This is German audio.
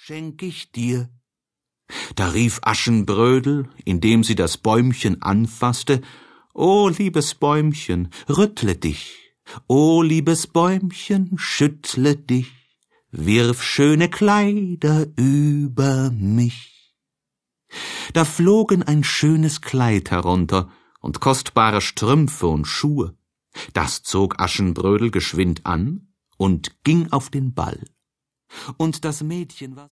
schenk ich dir. Da rief Aschenbrödel, indem sie das Bäumchen anfasste: »O, liebes Bäumchen, rüttle dich! O, liebes Bäumchen, schüttle dich! Wirf schöne Kleider über mich!« Da flogen ein schönes Kleid herunter und kostbare Strümpfe und Schuhe. Das zog Aschenbrödel geschwind an und ging auf den Ball. Und das Mädchen war